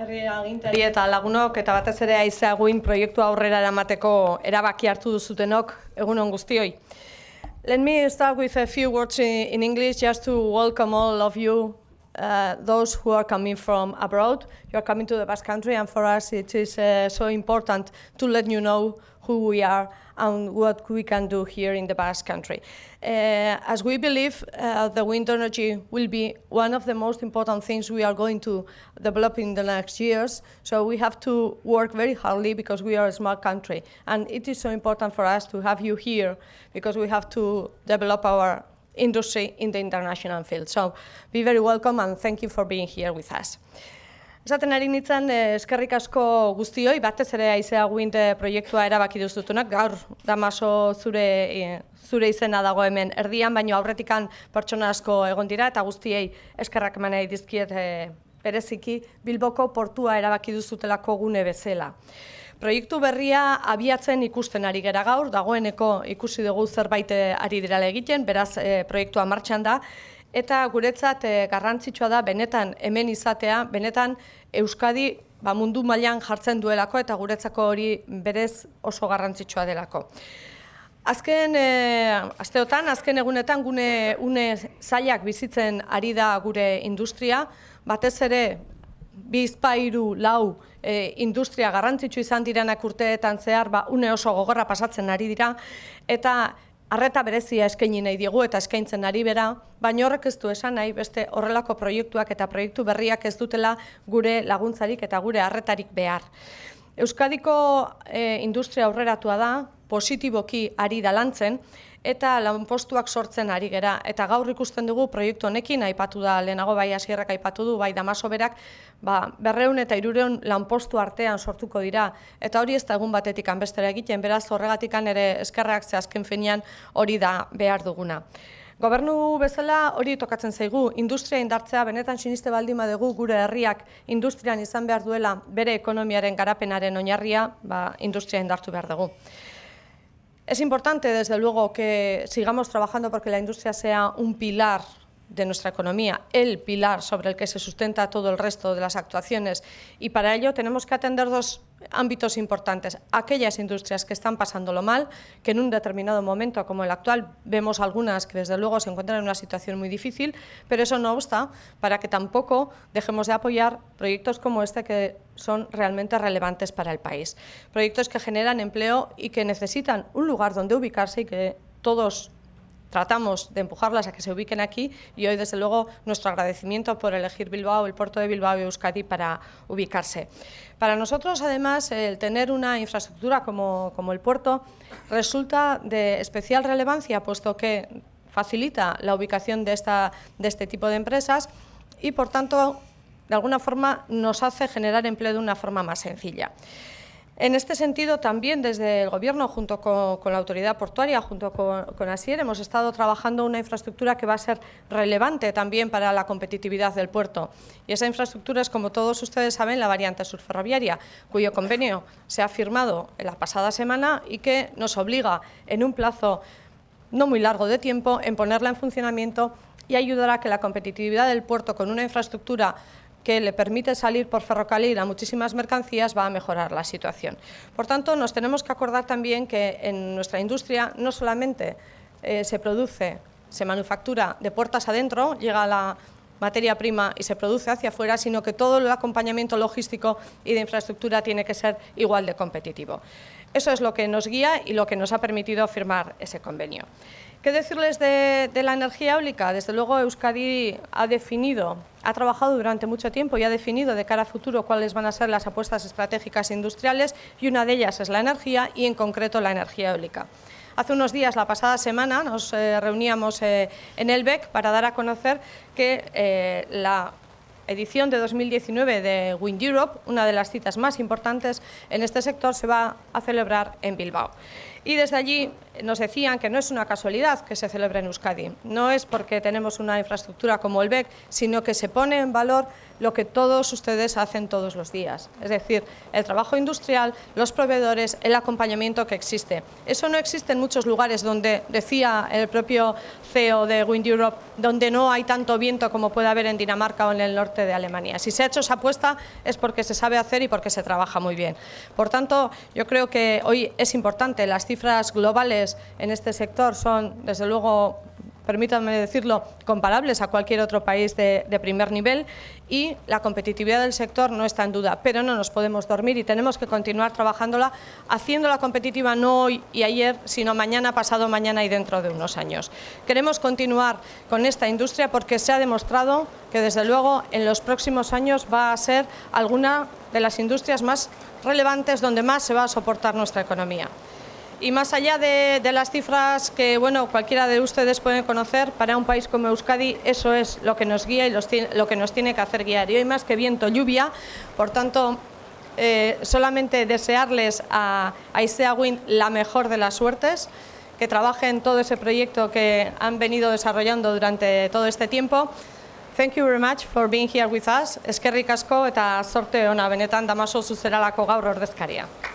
herri agintari eta lagunok eta batez ere Haizeaguin proiektu aurrera eramateko erabaki hartu duzutenok, egun on guztioi. Let me start with a few words in English just to welcome all of you, those who are coming from abroad. You are coming to the Basque Country, and for us it is so important to let you know who we are and what we can do here in the Basque Country. As we believe the wind energy will be one of the most important things we are going to develop in the next years, so we have to work very hardly because we are a small country, and it is so important for us to have you here because we have to develop our industry in the international field. So be very welcome and thank you for being here with us. Esaten ari nintzen, eskerrik asko guztioi, batez ere Haizeaguin proiektua erabaki duzutunak, gaur Damaso zure izena dago hemen erdian, baina aurretikan pertsona asko egon dira eta guztiei eskerrak eman nahi dizkiet bereziki Bilboko portua erabaki duzutelako gune bezala. Proiektu berria abiatzen ikusten ari gera gaur, dagoeneko ikusi dugu zerbait ari direla egiten, beraz proiektua martxan da, eta guretzat garrantzitsua da benetan hemen izatea, benetan Euskadi mundu mailan jartzen duelako eta guretzako hori berez oso garrantzitsua delako. Azken asteotan, azken egunetan une zailak bizitzen ari da gure industria, batez ere 2, 3, 4 industria garrantzitsu izan direnak urteetan zehar une oso gogorra pasatzen ari dira eta arreta berezia eskaini nahi diegu eta eskaintzen ari bera, baina horrek ez du esan nahi beste horrelako proiektuak eta proiektu berriak ez dutela gure laguntzarik eta gure arretarik behar. Euskadiko industria aurreratua da, positiboki ari da lantzen, eta lanpostuak sortzen ari gera. Eta gaur ikusten dugu proiektu honekin, aipatu da lehenago bai Asierrak aipatu du, bai Damaso berak, 200 eta 300 lanpostu artean sortuko dira. Eta hori ez da egun batetik bestera egiten, beraz horregatik ere eskerrak ze azken finean hori da behar duguna. Gobernu bezala hori tokatzen zaigu, industria indartzea, benetan siniste baldin badugu gure herriak industrian izan behar duela bere ekonomiaren garapenaren oinarria, industria indartu behar dugu. Es importante, desde luego, que sigamos trabajando porque la industria sea un pilar de nuestra economía, el pilar sobre el que se sustenta todo el resto de las actuaciones, y para ello tenemos que atender 2 ámbitos importantes. Aquellas industrias que están pasándolo mal, que en un determinado momento como el actual vemos algunas que desde luego se encuentran en una situación muy difícil, pero eso no obsta para que tampoco dejemos de apoyar proyectos como este que son realmente relevantes para el país. Proyectos que generan empleo y que necesitan un lugar donde ubicarse y que todos tratamos de empujarlas a que se ubiquen aquí, y hoy desde luego nuestro agradecimiento por elegir Bilbao, el puerto de Bilbao y Euskadi para ubicarse. Para nosotros además el tener una infraestructura como el puerto resulta de especial relevancia puesto que facilita la ubicación de este tipo de empresas y por tanto de alguna forma nos hace generar empleo de una forma más sencilla. En este sentido, también desde el Gobierno, junto con la autoridad portuaria, junto con Asier, hemos estado trabajando una infraestructura que va a ser relevante también para la competitividad del puerto. Y esa infraestructura es, como todos ustedes saben, la variante sur ferroviaria, cuyo convenio se ha firmado en la pasada semana y que nos obliga en un plazo no muy largo de tiempo en ponerla en funcionamiento y ayudará a que la competitividad del puerto con una infraestructura que le permite salir por ferrocarril a muchísimas mercancías va a mejorar la situación. Por tanto, nos tenemos que acordar también que en nuestra industria no solamente se manufactura de puertas adentro, llega la materia prima y se produce hacia afuera, sino que todo el acompañamiento logístico y de infraestructura tiene que ser igual de competitivo. Eso es lo que nos guía y lo que nos ha permitido firmar ese convenio. ¿Qué decirles de la energía eólica? Desde luego Euskadi ha trabajado durante mucho tiempo y ha definido de cara a futuro cuáles van a ser las apuestas estratégicas industriales, y una de ellas es la energía y en concreto la energía eólica. Hace unos días, la pasada semana, nos reuníamos en el BEC para dar a conocer que la edición de 2019 de Wind Europe, una de las citas más importantes en este sector, se va a celebrar en Bilbao. Y desde allí nos decían que no es una casualidad que se celebre en Euskadi, no es porque tenemos una infraestructura como el BEC, sino que se pone en valor lo que todos ustedes hacen todos los días, es decir, el trabajo industrial, los proveedores, el acompañamiento que existe. Eso no existe en muchos lugares donde, decía el propio CEO de Wind Europe, donde no hay tanto viento como puede haber en Dinamarca o en el norte de Alemania. Si se ha hecho esa apuesta es porque se sabe hacer y porque se trabaja muy bien. Por tanto, yo creo que hoy es importante. Las cifras globales en este sector son, desde luego, permítanme decirlo, comparables a cualquier otro país de primer nivel, y la competitividad del sector no está en duda, pero no nos podemos dormir y tenemos que continuar trabajándola, haciéndola competitiva no hoy y ayer, sino mañana, pasado mañana y dentro de unos años. Queremos continuar con esta industria porque se ha demostrado que, desde luego, en los próximos años va a ser alguna de las industrias más relevantes donde más se va a soportar nuestra economía. Y más allá de las cifras que, bueno, cualquiera de ustedes puede conocer, para un país como Euskadi eso es lo que nos guía y lo que nos tiene que hacer guiar. Y hoy más que viento, lluvia. Por tanto, solamente desearles a ICEA Wind la mejor de las suertes, que trabajen todo ese proyecto que han venido desarrollando durante todo este tiempo. Thank you very much for being here with us. Eskerrik asko eta sorte ona benetan Damaso zuzeralako gaur ordezkaria.